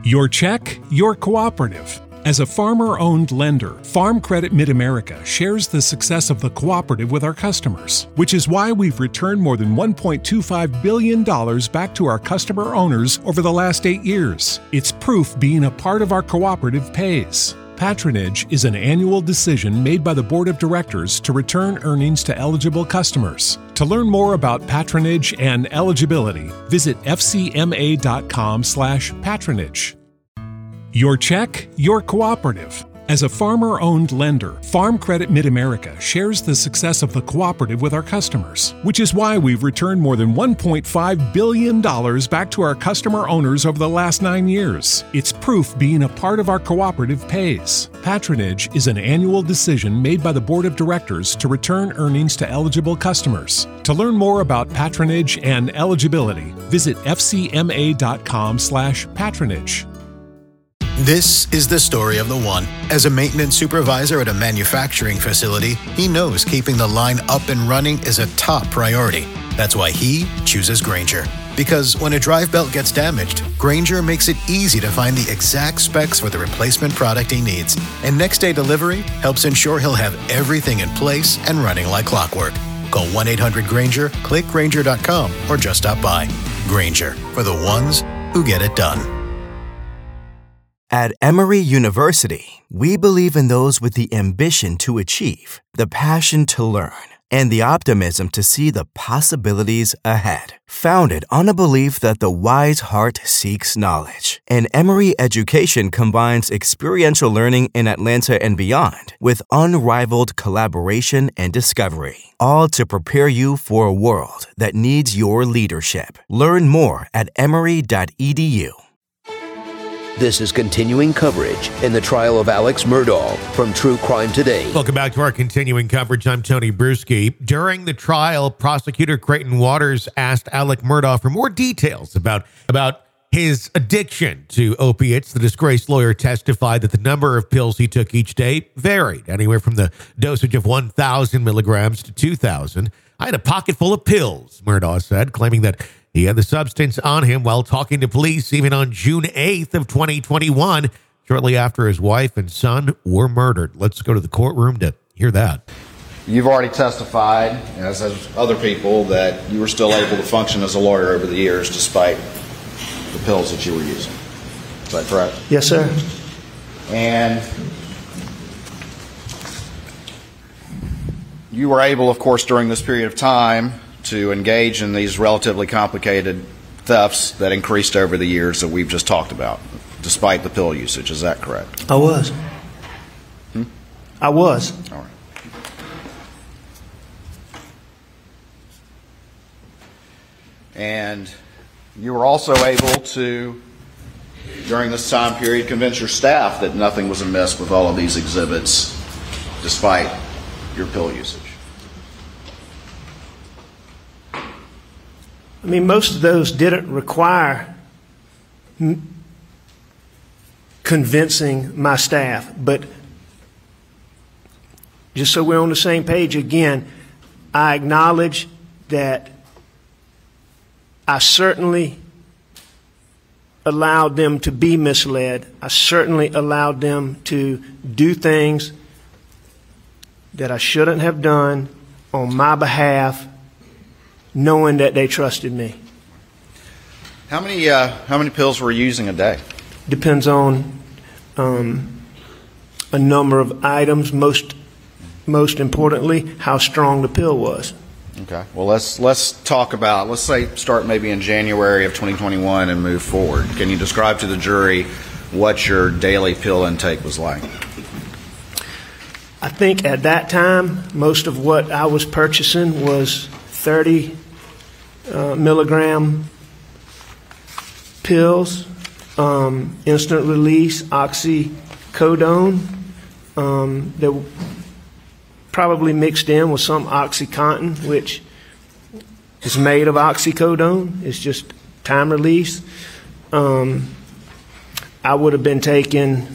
Your check, your cooperative. As a farmer-owned lender, Farm Credit Mid-America shares the success of the cooperative with our customers, which is why we've returned more than $1.25 billion back to our customer owners over the last 8 years. It's proof being a part of our cooperative pays. Patronage is an annual decision made by the Board of Directors to return earnings to eligible customers. To learn more about patronage and eligibility, visit fcma.com/patronage. Your check, your cooperative. As a farmer-owned lender, Farm Credit Mid-America shares the success of the cooperative with our customers, which is why we've returned more than $1.5 billion back to our customer owners over the last 9 years. It's proof being a part of our cooperative pays. Patronage is an annual decision made by the Board of Directors to return earnings to eligible customers. To learn more about patronage and eligibility, visit fcma.com/patronage. This is the story of the one. As a maintenance supervisor at a manufacturing facility, he knows keeping the line up and running is a top priority. That's why he chooses Grainger. Because when a drive belt gets damaged, Grainger makes it easy to find the exact specs for the replacement product he needs. And next day delivery helps ensure he'll have everything in place and running like clockwork. Call 1-800-GRAINGER, click Grainger.com, or just stop by. Grainger, for the ones who get it done. At Emory University, we believe in those with the ambition to achieve, the passion to learn, and the optimism to see the possibilities ahead. Founded on a belief that the wise heart seeks knowledge, and Emory education combines experiential learning in Atlanta and beyond with unrivaled collaboration and discovery, all to prepare you for a world that needs your leadership. Learn more at emory.edu. This is continuing coverage in the trial of Alex Murdaugh from True Crime Today. Welcome back to our continuing coverage. I'm Tony Bruschi. During the trial, prosecutor Creighton Waters asked Alex Murdaugh for more details about his addiction to opiates. The disgraced lawyer testified that the number of pills he took each day varied, anywhere from the dosage of 1,000 milligrams to 2,000. I had a pocket full of pills, Murdaugh said, claiming that he had the substance on him while talking to police even on June 8th of 2021, shortly after his wife and son were murdered. Let's go to the courtroom to hear that. You've already testified, as have other people, that you were still able to function as a lawyer over the years despite the pills that you were using. Is that correct? Yes, sir. And you were able, of course, during this period of time to engage in these relatively complicated thefts that increased over the years that we've just talked about, despite the pill usage. Is that correct? I was. I was. All right. And you were also able to, during this time period, convince your staff that nothing was amiss with all of these exhibits, despite your pill usage. I mean, most of those didn't require convincing my staff, but just so we're on the same page again, I acknowledge that I certainly allowed them to be misled. I certainly allowed them to do things that I shouldn't have done on my behalf, knowing that they trusted me. How many pills were you using a day? Depends on a number of items. Most importantly, how strong the pill was. Okay. Well, let's talk about, let's say, start maybe in January of 2021 and move forward. Can you describe to the jury what your daily pill intake was like? I think at that time, most of what I was purchasing was 30 milligram pills, instant release, oxycodone. They were probably mixed in with some OxyContin, which is made of oxycodone. It's just time release. I would have been taking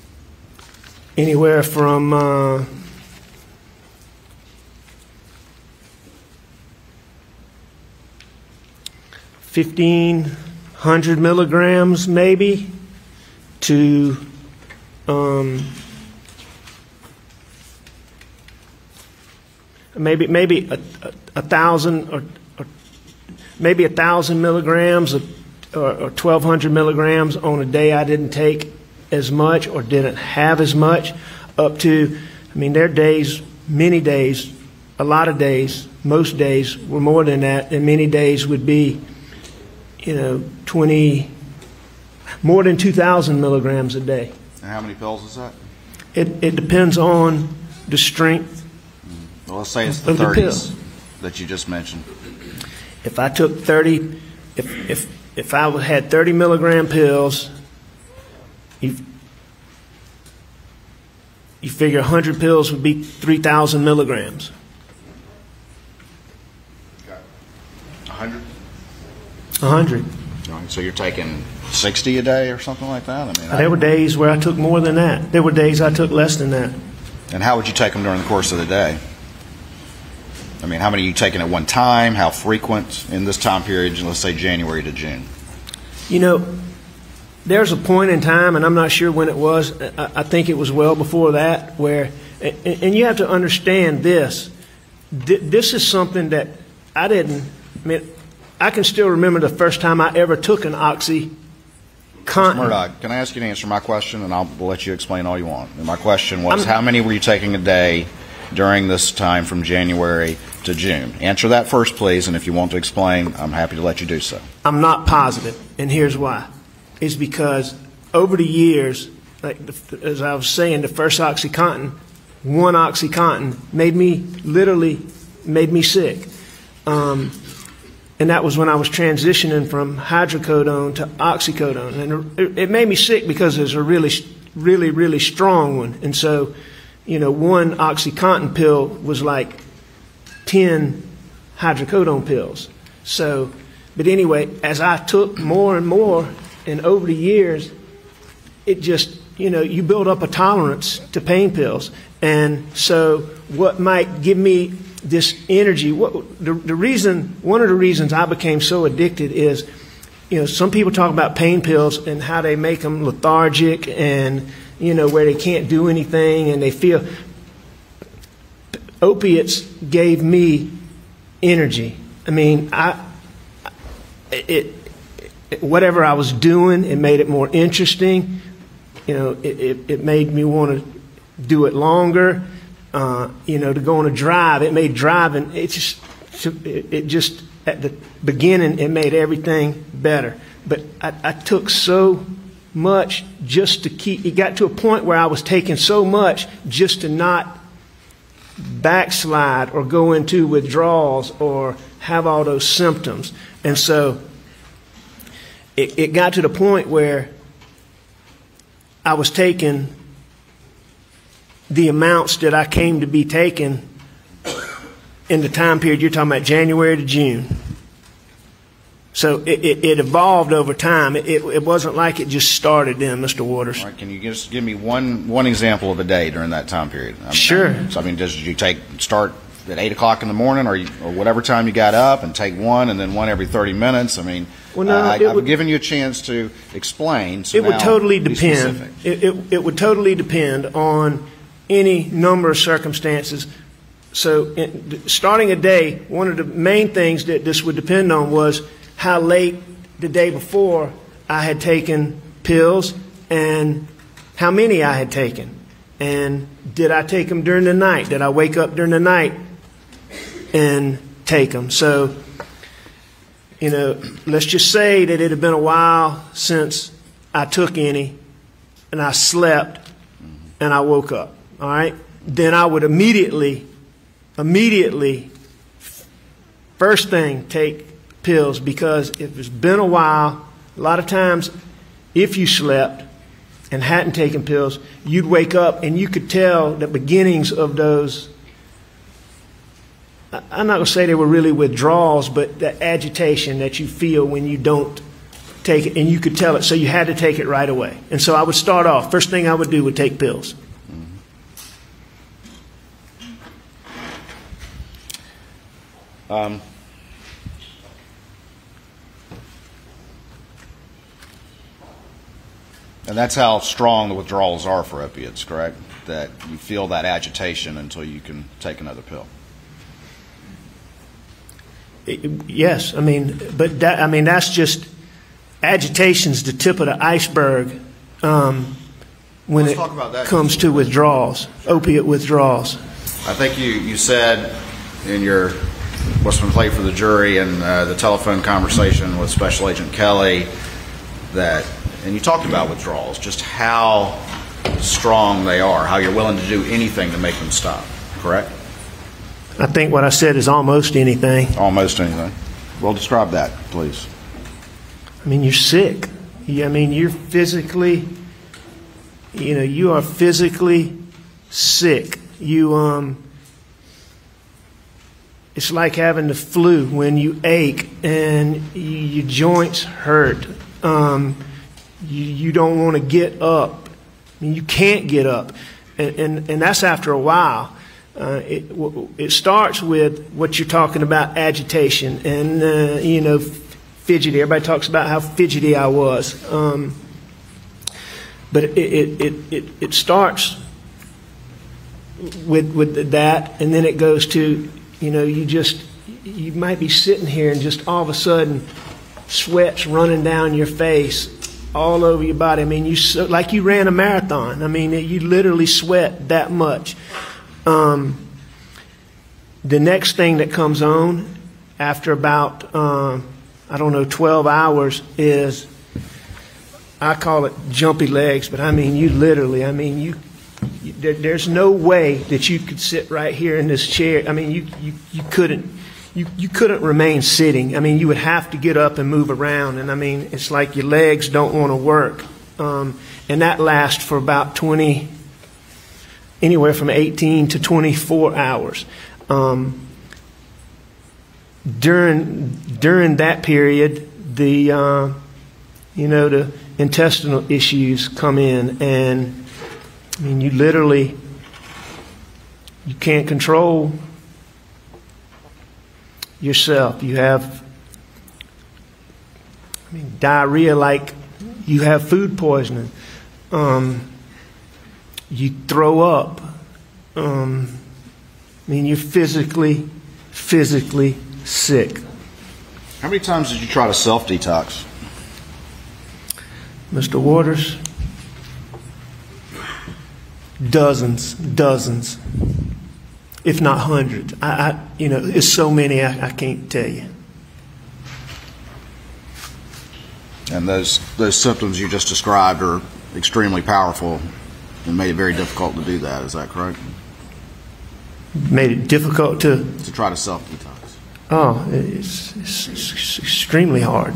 anywhere from 1,500 milligrams maybe to maybe 1,000 or maybe 1,000 milligrams or 1,200 milligrams on a day I didn't take as much or didn't have as much, up to, I mean, there are days, many days, a lot of days, most days were more than that, and many days would be, you know, more than 2,000 milligrams a day. And how many pills is that? It depends on the strength. Well, let's say it's the 30s that you just mentioned. If I took 30, if I had 30 milligram pills, you figure 100 pills would be 3,000 milligrams. 100? 100. So you're taking 60 a day or something like that? I mean, There were days where I took more than that. There were days I took less than that. And how would you take them during the course of the day? I mean, how many are you taking at one time? How frequent in this time period, let's say January to June? You know, there's a point in time, and I'm not sure when it was, I think it was well before that, where, and you have to understand this. This is something that I can still remember the first time I ever took an OxyContin. Mr. Murdock, can I ask you to answer my question, and I'll let you explain all you want. And my question was, how many were you taking a day during this time from January to June? Answer that first, please, and if you want to explain, I'm happy to let you do so. I'm not positive, and here's why. It's because over the years, like as I was saying, the first OxyContin, one OxyContin literally made me sick. And that was when I was transitioning from hydrocodone to oxycodone. And it made me sick because it was a really, really, really strong one. And so, you know, one OxyContin pill was like 10 hydrocodone pills. So, but anyway, as I took more and more, and over the years, it just, you know, you build up a tolerance to pain pills. And so what might give me this energy, one of the reasons I became so addicted is, you know, some people talk about pain pills and how they make them lethargic and, you know, where they can't do anything and they feel. Opiates gave me energy. I mean, whatever I was doing, it made it more interesting. You know, it made me want to do it longer. You know, to go on a drive, it made driving, it just at the beginning, it made everything better. But I took so much just to keep, it got to a point where I was taking so much just to not backslide or go into withdrawals or have all those symptoms. And so it got to the point where I was taking the amounts that I came to be taking in the time period you're talking about, January to June. So it evolved over time. It wasn't like it just started then, Mr. Waters. All right, can you just give me one example of a day during that time period? Sure. So, I mean, did you start at 8 o'clock in the morning or whatever time you got up and take one and then one every 30 minutes? I mean, well, no, I've given you a chance to explain. So it would totally depend. Specific. It would totally depend on any number of circumstances. So starting a day, one of the main things that this would depend on was how late the day before I had taken pills and how many I had taken. And did I take them during the night? Did I wake up during the night and take them? So, you know, let's just say that it had been a while since I took any and I slept and I woke up. All right, then I would immediately, first thing, take pills, because if it's been a while, a lot of times, if you slept and hadn't taken pills, you'd wake up and you could tell the beginnings of those. I'm not going to say they were really withdrawals, but the agitation that you feel when you don't take it, and you could tell it, so you had to take it right away. And so I would start off, first thing I would do would take pills. And that's how strong the withdrawals are for opiates, correct? That you feel that agitation until you can take another pill. Yes, I mean, but that's just agitation's the tip of the iceberg when it comes to withdrawals, opiate withdrawals. I think you said in your what's been played for the jury and the telephone conversation with Special Agent Kelly that, and you talked about withdrawals, just how strong they are, how you're willing to do anything to make them stop, correct? I think what I said is almost anything. Almost anything. Well, describe that, please. I mean, you're sick. You're physically, you are physically sick. It's like having the flu when you ache and your joints hurt. You don't want to get up. I mean, you can't get up. And that's after a while. It starts with what you're talking about, agitation and, fidgety. Everybody talks about how fidgety I was. But it starts with that, and then it goes to, you might be sitting here and just all of a sudden sweat's running down your face, all over your body. I mean, like you ran a marathon. I mean, you literally sweat that much. The next thing that comes on after about, 12 hours is, I call it jumpy legs, but I mean, you literally, there's no way that you could sit right here in this chair. I mean, you couldn't remain sitting. I mean, you would have to get up and move around. And I mean, it's like your legs don't want to work. And that lasts for about anywhere from 18 to 24 hours. During that period, the intestinal issues come in, and I mean, you can't control yourself. You have, diarrhea like you have food poisoning. You throw up. You're physically sick. How many times did you try to self-detox? Mr. Waters, dozens, if not hundreds. It's so many I can't tell you. And those symptoms you just described are extremely powerful and made it very difficult to do that. Is that correct? Made it difficult to try to self-detox. Oh, it's extremely hard.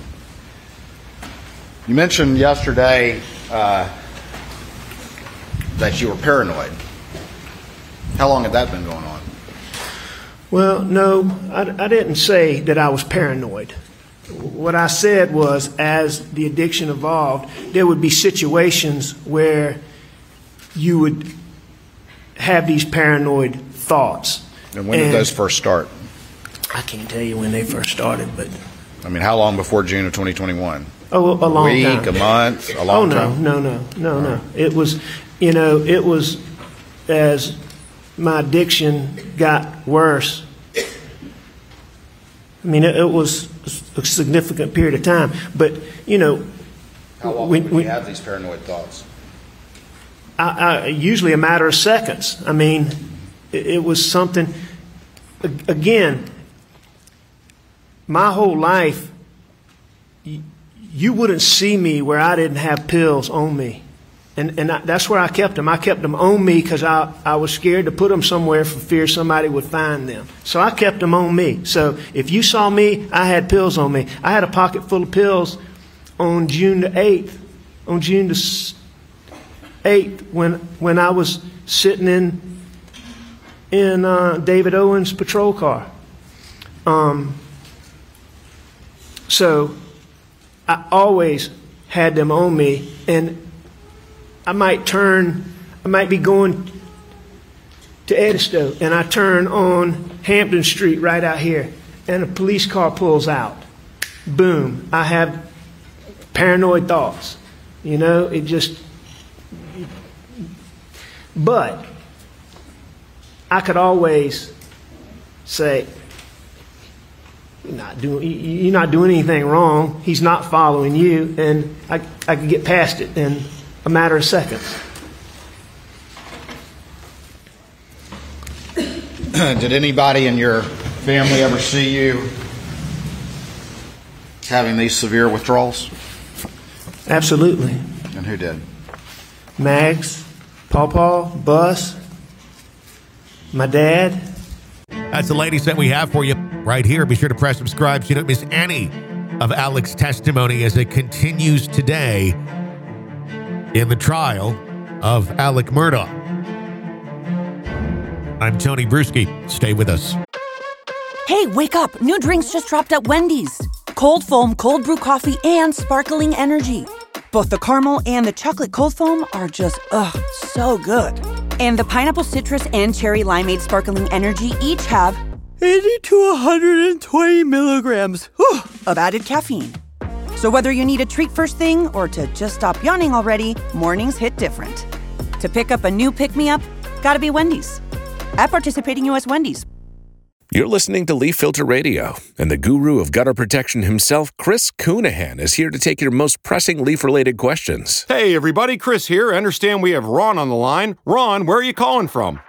You mentioned yesterday that you were paranoid. How long had that been going on? Well, no, I didn't say that I was paranoid. What I said was, as the addiction evolved, there would be situations where you would have these paranoid thoughts. And when did those first start? I can't tell you when they first started, but... how long before June of 2021? Oh, a long week, time. A month, a long time? No. It was, it was as my addiction got worse. It was a significant period of time. But, how long would you have these paranoid thoughts? Usually a matter of seconds. It was something, again, my whole life, you wouldn't see me where I didn't have pills on me. And that's where I kept them. I kept them on me because I was scared to put them somewhere for fear somebody would find them. So I kept them on me. So if you saw me, I had pills on me. I had a pocket full of pills on June the 8th. On June the 8th, when I was sitting in David Owens' patrol car. So I always had them on me, and I might be going to Edisto, and I turn on Hampton Street right out here, and a police car pulls out. Boom, I have paranoid thoughts. You know, it just, but I could always say, you're not doing anything wrong. He's not following you, and I could get past it in a matter of seconds. Did anybody in your family ever see you having these severe withdrawals? Absolutely. And who did? Mags, Paw, Bus, my dad. That's the latest that we have for you right here. Be sure to press subscribe so you don't miss any of Alec's testimony as it continues today in the trial of Alec Murdaugh. I'm Tony Bruschi. Stay with us. Hey, wake up. New drinks just dropped at Wendy's. Cold foam, cold brew coffee, and sparkling energy. Both the caramel and the chocolate cold foam are just, so good. And the pineapple citrus and cherry limeade sparkling energy each have 80 to 120 milligrams of added caffeine. So whether you need a treat first thing or to just stop yawning already, mornings hit different. To pick up a new pick-me-up, gotta be Wendy's. At participating U.S. Wendy's. You're listening to Leaf Filter Radio, and the guru of gutter protection himself, Chris Coonahan, is here to take your most pressing leaf-related questions. Hey, everybody, Chris here. I understand we have Ron on the line. Ron, where are you calling from?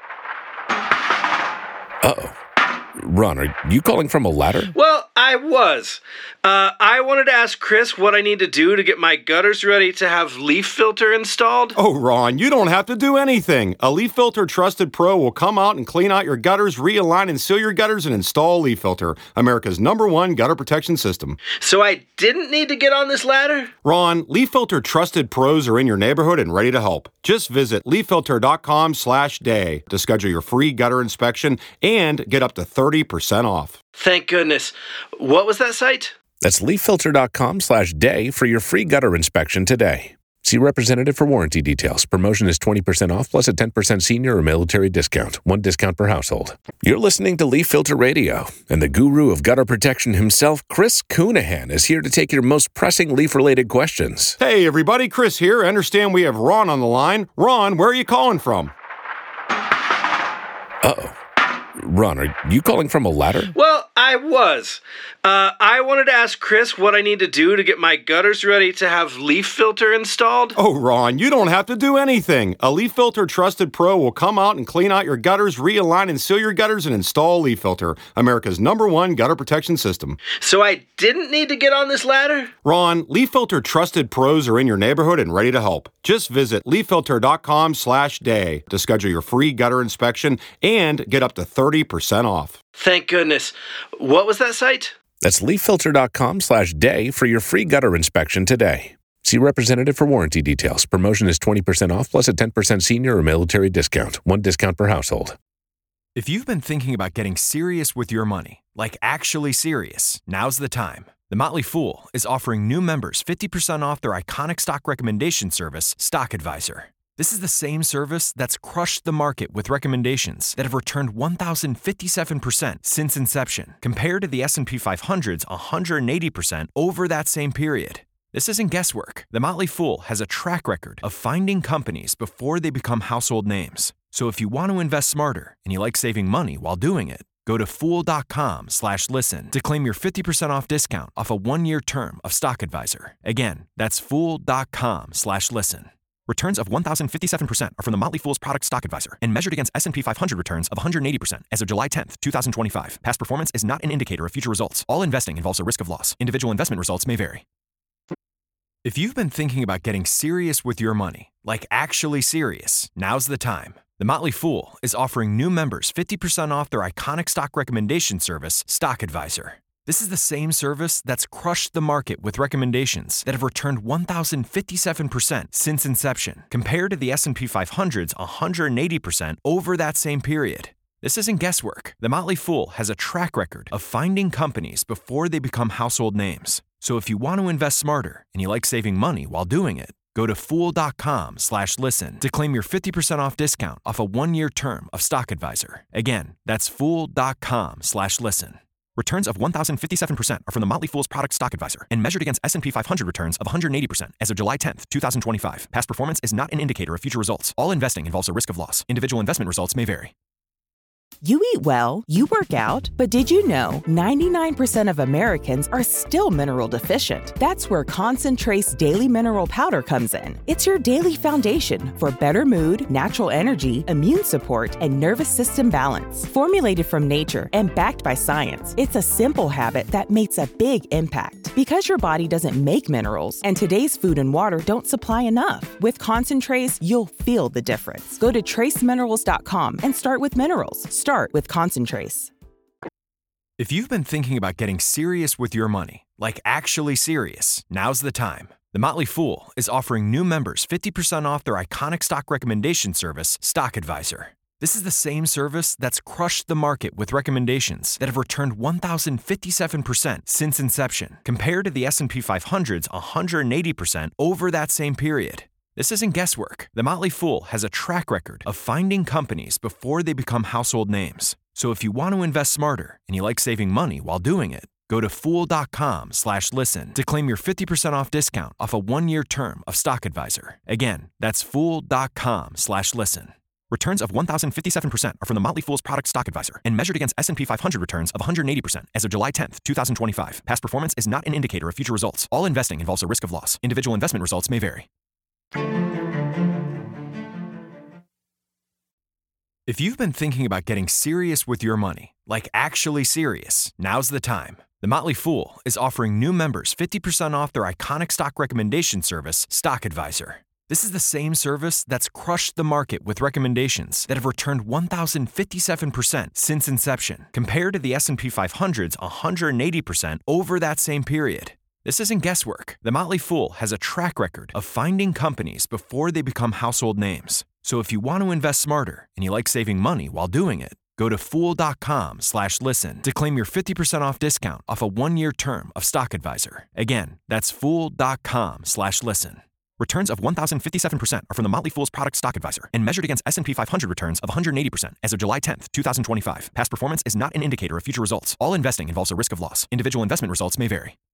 Uh-oh. Ron, are you calling from a ladder? Well, I was. I wanted to ask Chris what I need to do to get my gutters ready to have Leaf Filter installed. Oh, Ron, you don't have to do anything. A Leaf Filter Trusted Pro will come out and clean out your gutters, realign and seal your gutters, and install Leaf Filter, America's #1 gutter protection system. So I didn't need to get on this ladder? Ron, Leaf Filter Trusted Pros are in your neighborhood and ready to help. Just visit leaffilter.com/day to schedule your free gutter inspection and get up to 30% off. Thank goodness. What was that site? That's leaffilter.com/day for your free gutter inspection today. See representative for warranty details. Promotion is 20% off plus a 10% senior or military discount. One discount per household. You're listening to Leaf Filter Radio, and the guru of gutter protection himself, Chris Coonahan, is here to take your most pressing leaf-related questions. Hey, everybody, Chris here. I understand we have Ron on the line. Ron, where are you calling from? Uh-oh. Ron, are you calling from a ladder? Well, I was. I wanted to ask Chris what I need to do to get my gutters ready to have Leaf Filter installed. Oh, Ron, you don't have to do anything. A Leaf Filter Trusted Pro will come out and clean out your gutters, realign and seal your gutters, and install Leaf Filter, America's #1 gutter protection system. So I didn't need to get on this ladder? Ron, Leaf Filter Trusted Pros are in your neighborhood and ready to help. Just visit leaffilter.com/day to schedule your free gutter inspection and get up to 30% off. Thank goodness. What was that site? That's leaffilter.com/day for your free gutter inspection today. See representative for warranty details. Promotion is 20% off plus a 10% senior or military discount. One discount per household. If you've been thinking about getting serious with your money, like actually serious, now's the time. The Motley Fool is offering new members 50% off their iconic stock recommendation service, Stock Advisor. This is the same service that's crushed the market with recommendations that have returned 1,057% since inception, compared to the S&P 500's 180% over that same period. This isn't guesswork. The Motley Fool has a track record of finding companies before they become household names. So if you want to invest smarter and you like saving money while doing it, go to fool.com/listen to claim your 50% off discount off a 1-year term of Stock Advisor. Again, that's fool.com/listen. Returns of 1,057% are from the Motley Fool's product Stock Advisor and measured against S&P 500 returns of 180% as of July 10th, 2025. Past performance is not an indicator of future results. All investing involves a risk of loss. Individual investment results may vary. If you've been thinking about getting serious with your money, like actually serious, now's the time. The Motley Fool is offering new members 50% off their iconic stock recommendation service, Stock Advisor. This is the same service that's crushed the market with recommendations that have returned 1,057% since inception, compared to the S&P 500's 180% over that same period. This isn't guesswork. The Motley Fool has a track record of finding companies before they become household names. So if you want to invest smarter and you like saving money while doing it, go to fool.com/listen to claim your 50% off discount off a 1-year term of Stock Advisor. Again, that's fool.com/listen. Returns of 1,057% are from the Motley Fool's Product Stock Advisor and measured against S&P 500 returns of 180% as of July 10th, 2025. Past performance is not an indicator of future results. All investing involves a risk of loss. Individual investment results may vary. You eat well, you work out, but did you know 99% of Americans are still mineral deficient? That's where Concentrace Daily Mineral Powder comes in. It's your daily foundation for better mood, natural energy, immune support, and nervous system balance. Formulated from nature and backed by science, it's a simple habit that makes a big impact. Because your body doesn't make minerals, and today's food and water don't supply enough, with Concentrace, you'll feel the difference. Go to traceminerals.com and start with minerals. Start with Concentrace. If you've been thinking about getting serious with your money, like actually serious, now's the time. The Motley Fool is offering new members 50% off their iconic stock recommendation service, Stock Advisor. This is the same service that's crushed the market with recommendations that have returned 1,057% since inception, compared to the S&P 500's 180% over that same period. This isn't guesswork. The Motley Fool has a track record of finding companies before they become household names. So if you want to invest smarter and you like saving money while doing it, go to fool.com/listen to claim your 50% off discount off a 1-year term of Stock Advisor. Again, that's fool.com/listen. Returns of 1,057% are from the Motley Fool's Product Stock Advisor and measured against S&P 500 returns of 180% as of July 10th, 2025. Past performance is not an indicator of future results. All investing involves a risk of loss. Individual investment results may vary. If you've been thinking about getting serious with your money, like actually serious, now's the time. The Motley Fool is offering new members 50% off their iconic stock recommendation service, Stock Advisor. This is the same service that's crushed the market with recommendations that have returned 1,057% since inception, compared to the S&P 500's 180% over that same period. This isn't guesswork. The Motley Fool has a track record of finding companies before they become household names. So if you want to invest smarter and you like saving money while doing it, go to fool.com/listen to claim your 50% off discount off a 1-year term of Stock Advisor. Again, that's fool.com/listen. Returns of 1,057% are from the Motley Fool's Product Stock Advisor and measured against S&P 500 returns of 180% as of July 10th, 2025. Past performance is not an indicator of future results. All investing involves a risk of loss. Individual investment results may vary.